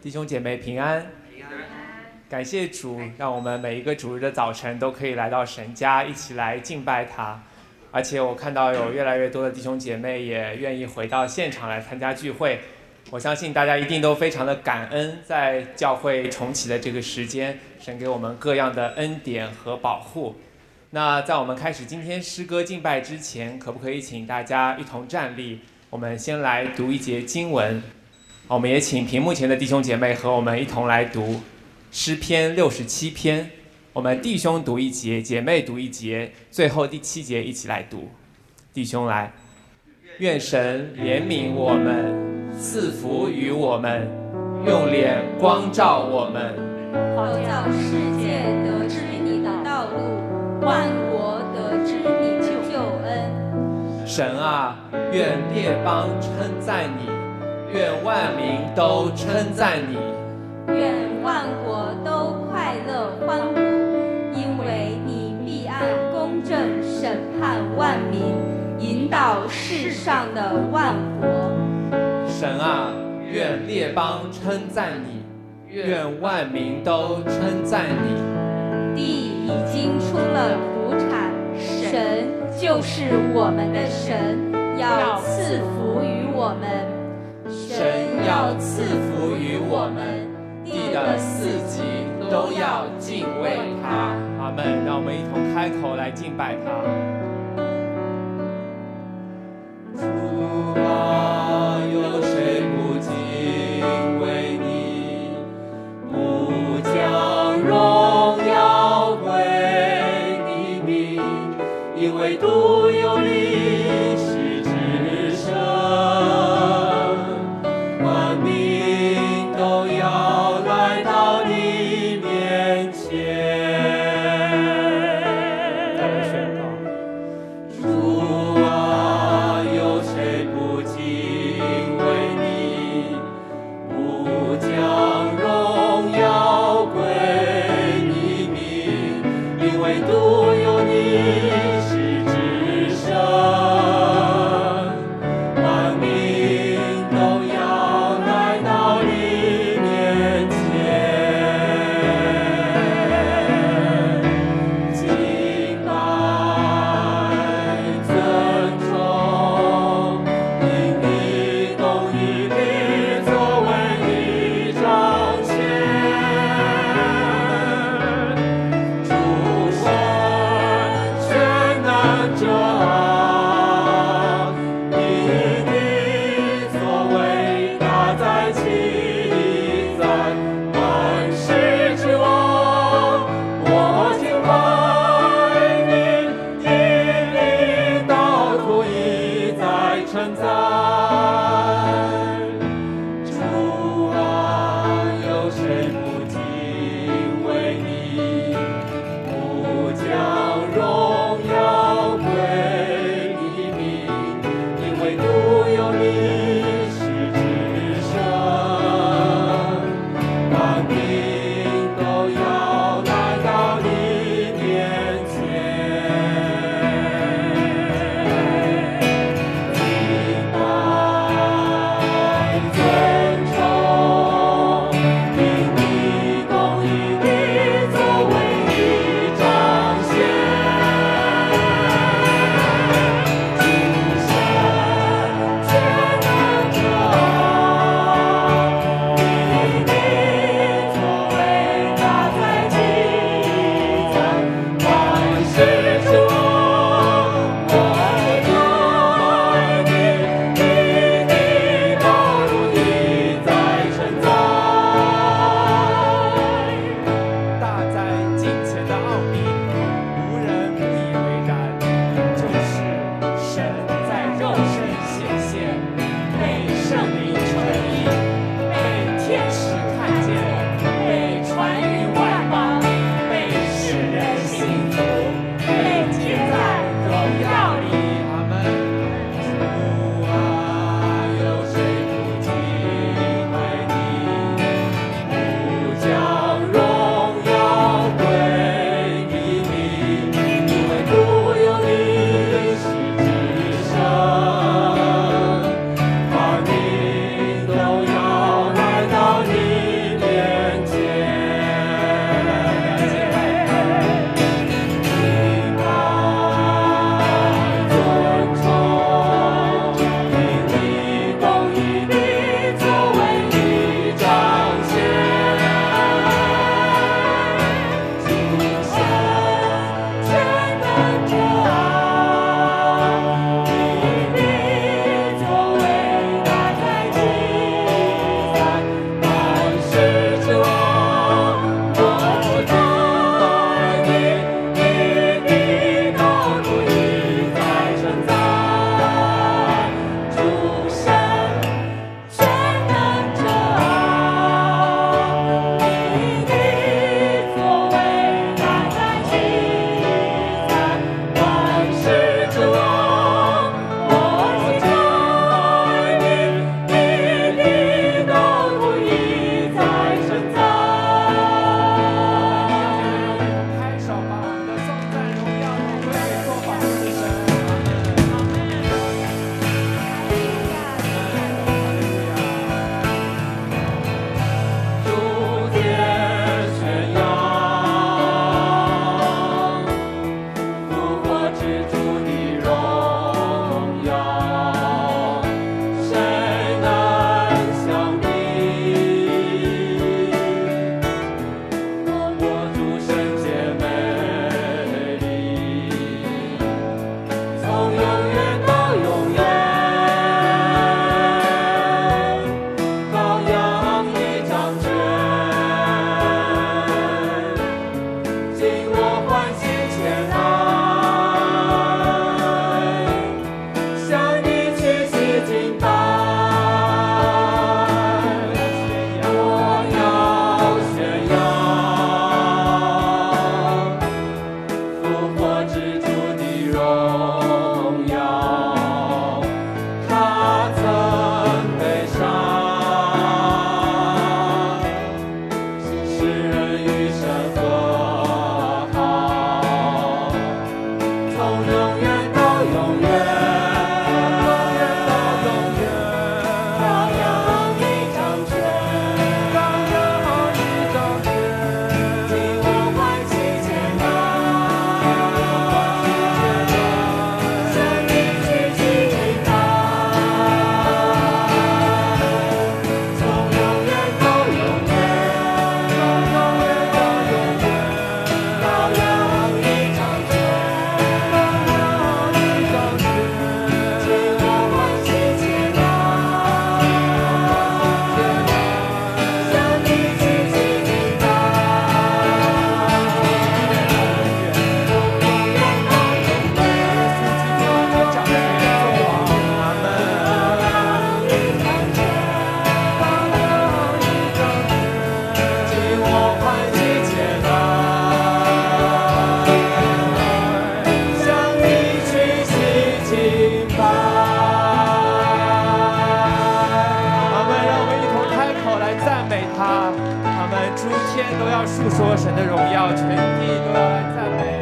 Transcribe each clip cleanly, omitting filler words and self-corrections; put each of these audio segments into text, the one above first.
弟兄姐妹平安。感谢主，让我们每一个主日的早晨都可以来到神家，一起来敬拜他。而且我看到有越来越多的弟兄姐妹也愿意回到现场来参加聚会。我相信大家一定都非常的感恩，在教会重启的这个时间，神给我们各样的恩典和保护。那在我们开始今天诗歌敬拜之前，可不可以请大家一同站立？我们先来读一节经文。我们也请屏幕前的弟兄姐妹和我们一同来读诗篇67篇。我们弟兄读一节，姐妹读一节，最后第7节一起来读。弟兄来，愿神怜悯我们，赐福于我们，用脸光照我们， 好叫世界得知你的道路，万国得知你的救恩。 神啊，愿列邦称赞你，愿万民都称赞你， 愿万国都快乐欢呼，因为你必按公正审判万民，引导世上的万国。 神啊，愿列邦称赞你，愿万民都称赞你。 地已经出了土产，神就是我们的神，要赐福于我们。 神要赐福于我们，地的四极都要敬畏他。阿们。让我们一同开口来敬拜他。主啊，有谁不敬畏你，不将荣耀归你名，因为独有你是至圣，万民都要来到你面前。主啊，有谁不敬畏你，不将荣耀归你名，因为独有你是至圣，万民都要来到你面他，他们诸天都要述说神的荣耀，全地都要来赞美。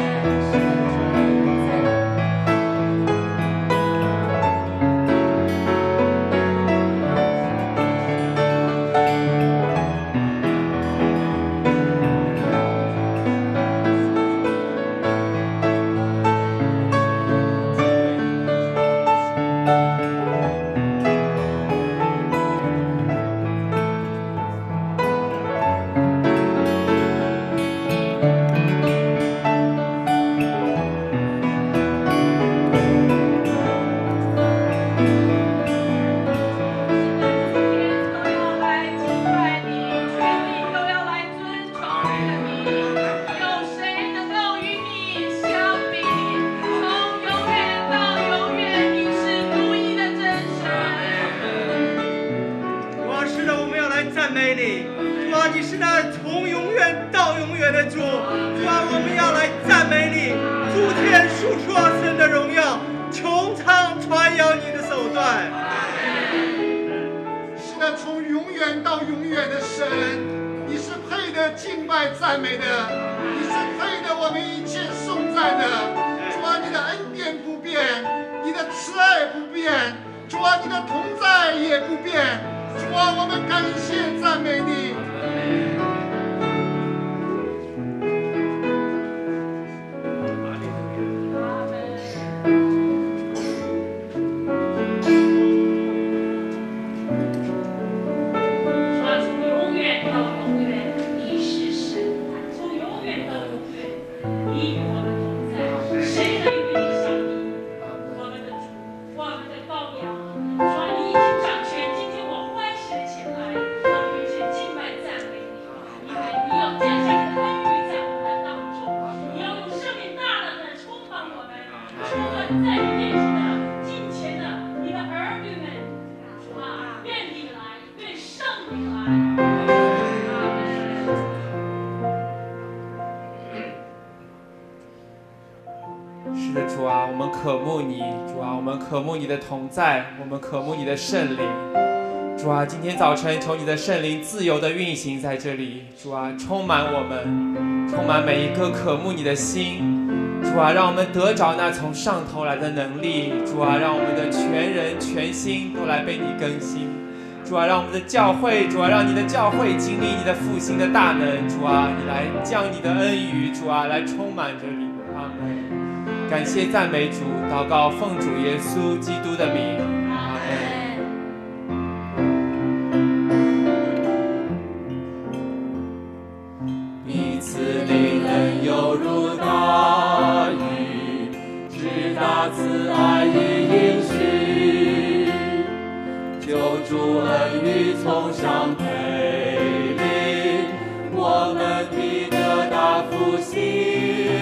是的，主啊，我们渴慕你，主啊，我们渴慕你的同在，我们渴慕你的圣灵。主啊，今天早晨求你的圣灵自由地运行在这里，主啊，充满我们，充满每一颗渴慕你的心。主啊，让我们得着那从上头来的能力。主啊，让我们的全人全心都来被你更新。主啊，让我们的教会，主啊，让你的教会经历你的复兴的大能。主啊，你来将你的恩雨，主啊，来充满这里。阿们。感谢赞美主，祷告奉主耶稣基督的名。阿们。 你赐灵恩犹如大雨，直达慈爱与应许，救主恩雨从上培灵，我们必得大复兴。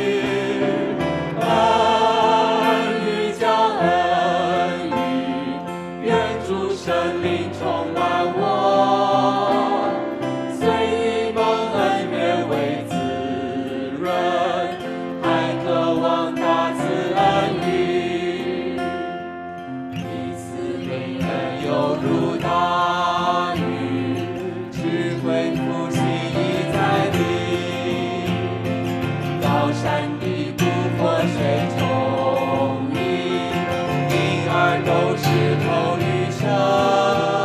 恩雨降恩雨，愿主圣灵充满我，虽以蒙恩越为滋润，还渴望大慈恩雨。你赐灵恩犹如大雨，智慧复兴已在地，高山低谷活水冲溢，因而都是口与声。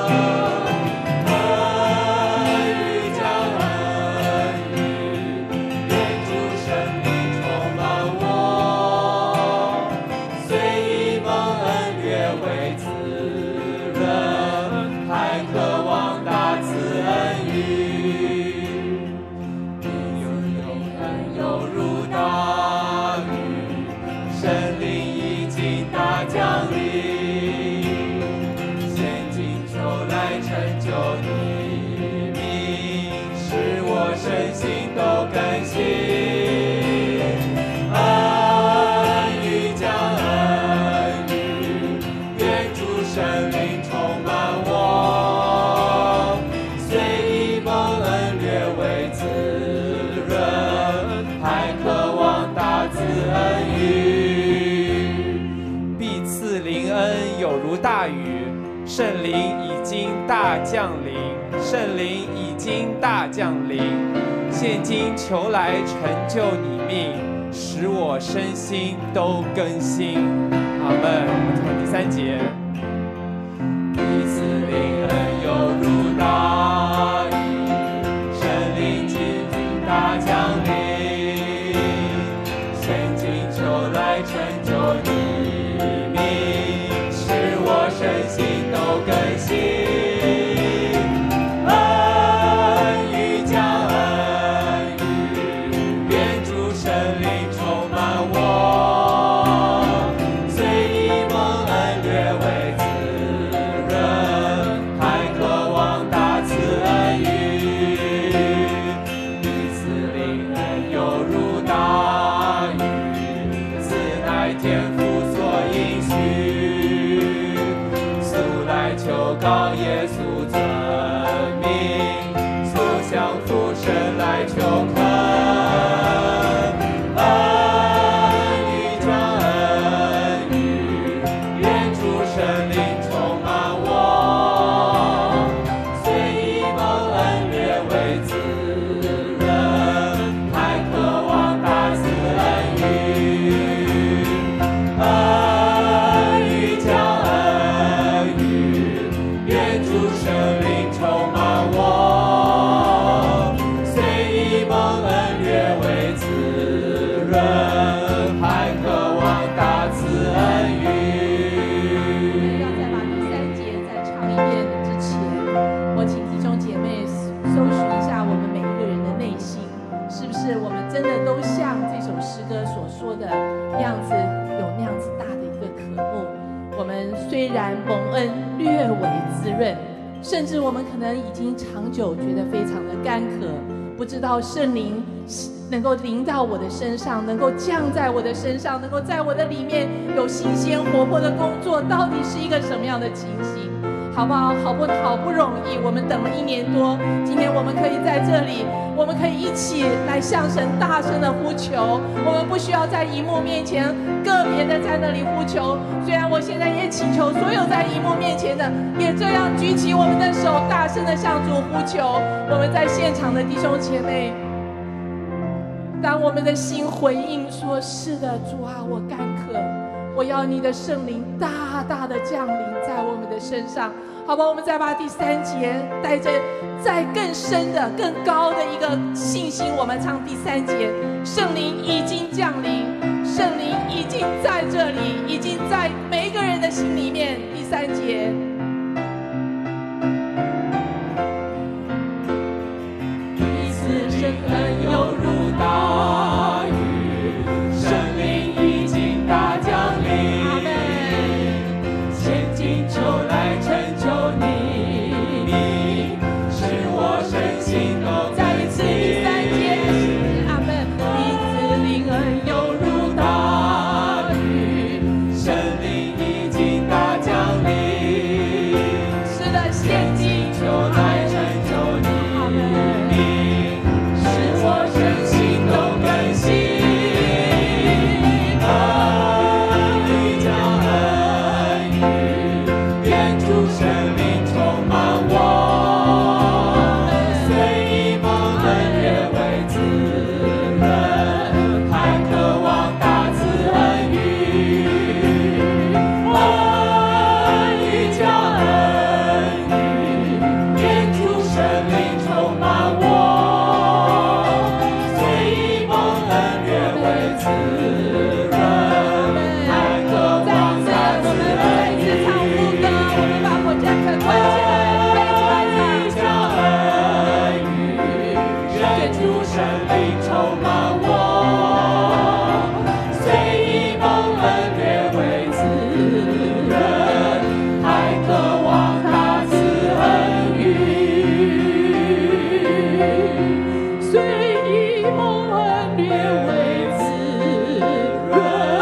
身心都更新，恩雨降恩雨，愿主圣灵充满我，虽以蒙恩略为滋润，还渴望大慈恩雨。 必赐灵恩有如大雨，圣灵已经大降临。 圣灵已经大降临，现今求来成就你命，使我身心都更新。阿们。我们从第3节， 你赐灵恩犹如大雨，圣灵已经大降临，现今求来成就你命，使我身心都更新。告耶稣尊名，所向父神来求恳，恩雨降恩雨，愿主圣灵充满我，虽以蒙恩略为滋润，还渴望大赐恩雨，恩雨降恩雨。愿主圣灵充满我，虽以蒙恩略为滋润，还渴望大赐恩雨。 要再把第3节再唱一遍之前，我请弟兄姐妹搜寻一下我们每一个人的内心，是不是我们真的都像这首诗歌所说的那样子，有那样子大的一个渴慕。我们虽然蒙恩略为滋润，甚至我们可能已经长久觉得非常的干渴，不知道圣灵能够临到我的身上，能够降在我的身上，能够在我的里面有新鲜活泼的工作，到底是一个什么样的情形？好不好？好不容易，我们等了1年多，今天我们可以在这里，我们可以一起来向神大声的呼求。我们不需要在荧幕面前个别的在那里呼求，虽然我现在也祈求所有在荧幕面前的，也这样举起我们的手，大声的向主呼求。我们在现场的弟兄姐妹，当我们的心回应说：是的，主啊，我干渴，我要你的圣灵大大的降临在我们的身上，好吧？我们再把第3节带着再更深的、更高的一个信心，我们唱第3节：圣灵已经降临，圣灵已经在这里，已经在每一个人的心里面。第3节。 你赐灵恩犹如大雨，圣灵已经大降临，现今求来成就你名，使我身心都再一次第3节，阿门。 你赐灵恩犹如大雨，圣灵已经大降临， 是的，现今求来成就你名，使我身心都更新。恩雨降恩雨，愿主圣灵充满我，虽以蒙恩略为滋润，还渴望大赐恩雨。恩雨降恩雨，愿主圣灵充满我，虽以蒙恩略为滋润，还渴望大赐恩雨。 唱副歌，我们把火箭可关起来，背起来唱。 恩雨，愿主圣灵充满我，虽以蒙恩略为滋润，还渴望大赐恩雨。 虽以蒙恩略为滋润，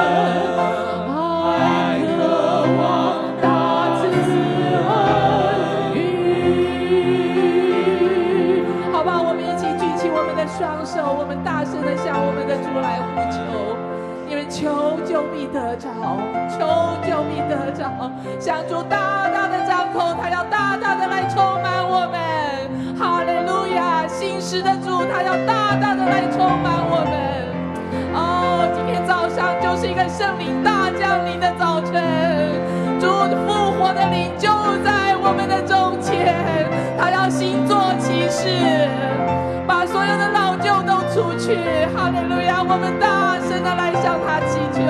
还渴望大赐恩雨。好吧，我们一起举起我们的双手，我们大声的向我们的主来呼求。因为求就必得着，求就必得着，向主大大的张口，他要大大的来充满我们。 是的，主他要大大的来充满我们。今天早上就是一个圣灵大降临的早晨，主复活的灵就在我们的中间，他要行作奇事，把所有的老旧都除去。哈利路亚！我们大声的来向他祈求。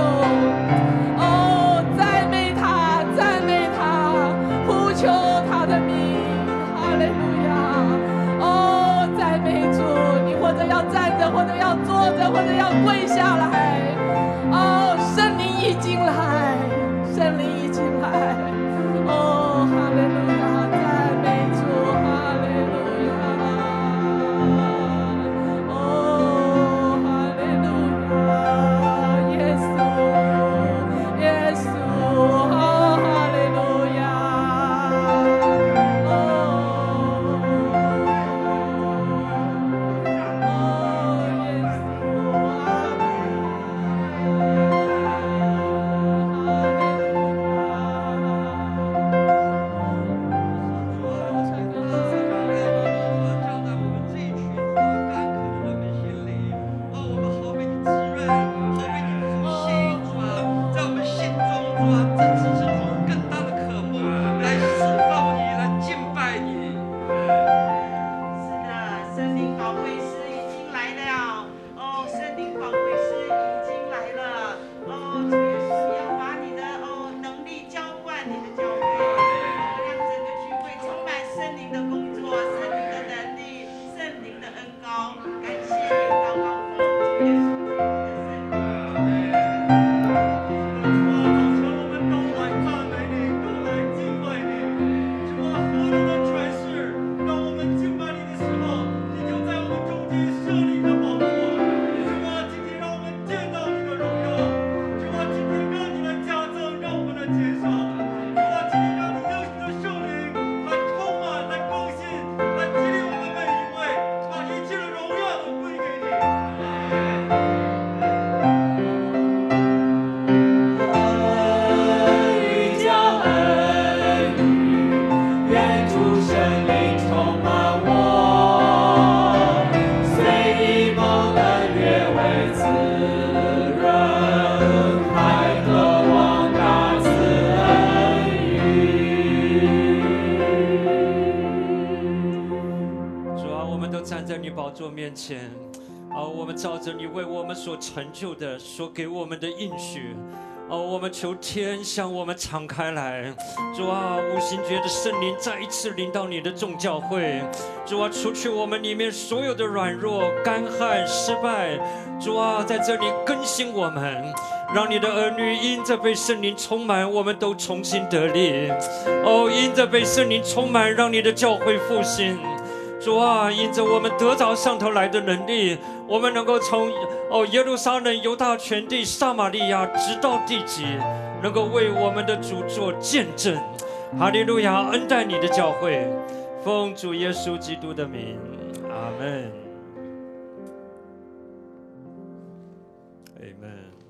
赞美他，赞美他，呼求他的名。哈利路亚！赞美主，你或者要站着，或者要坐着，或者要跪下来。圣灵已经来，圣灵已经来。哈利路亚！赞美主，哈利路亚！哈利路亚！耶稣，耶稣，哈利路亚！ 面前，我们照着你为我们所成就的、所给我们的应许，我们求天向我们敞开来。主啊，五旬节的圣灵再一次临到你的众教会。主啊，除去我们里面所有的软弱、干旱、失败。主啊，在这里更新我们，让你的儿女因着被圣灵充满，我们都重新得力。因着被圣灵充满，让你的教会复兴。主啊，因着我们得着上头来的能力，我们能够从耶路撒冷、犹大全地、撒玛利亚直到地极，能够为我们的主做见证。哈利路亚！恩待你的教会，奉主耶稣基督的名，阿们。阿们。